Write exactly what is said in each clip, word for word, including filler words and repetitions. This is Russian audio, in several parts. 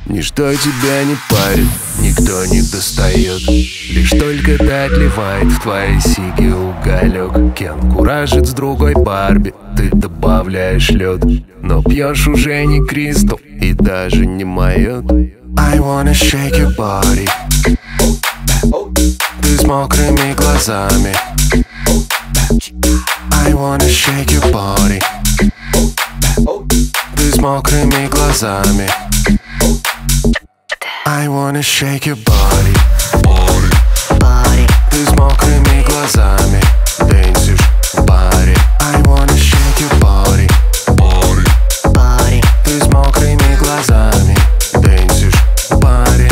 Ничто тебя не парит, никто не достает. Лишь только дотлевает в твоей сиге уголек. Кен куражит с другой Барби, ты добавляешь лед, но пьешь уже не Кристал и даже не майот. I wanna shake your body. Ты с мокрыми глазами. I wanna shake your body. Ты с мокрыми глазами. I wanna shake your body. Body. Ты с мокрыми глазами. Танцуешь в баре. I wanna shake your body. Body. Ты с мокрыми глазами. Танцуешь в баре.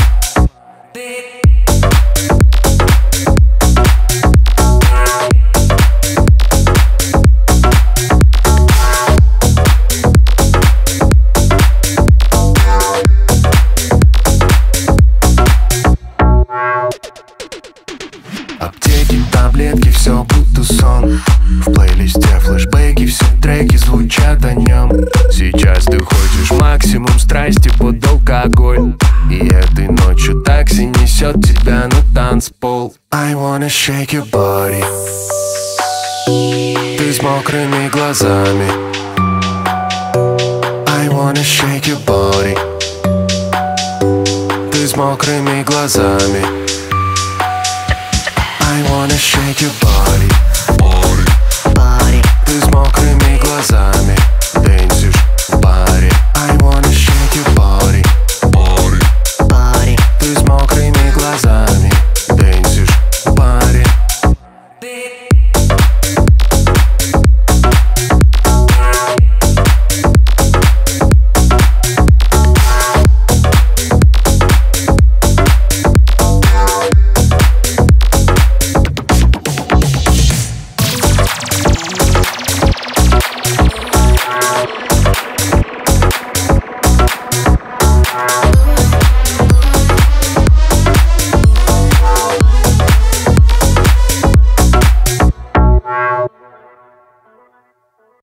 Аптеки, таблетки, все будто сон. В плейлисте флешбеки, все треки звучат о нем. Сейчас ты хочешь максимум страсти под алкоголь, и этой ночью такси несет тебя на танцпол. I wanna shake your body. Ты с мокрыми глазами. I wanna shake your body. Ты с мокрыми глазами.